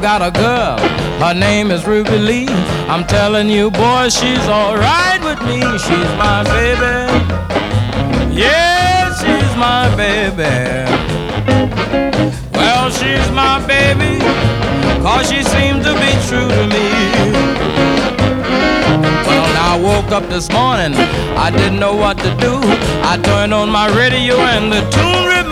got a girl, her name is Ruby Lee. I'm telling you, boy, she's alright with me. She's my baby. Yeah, she's my baby. Well, she's my baby, 'cause she seemed to be true to me. Well, now I woke up this morning, I didn't know what to do. I turned on my radio and the tune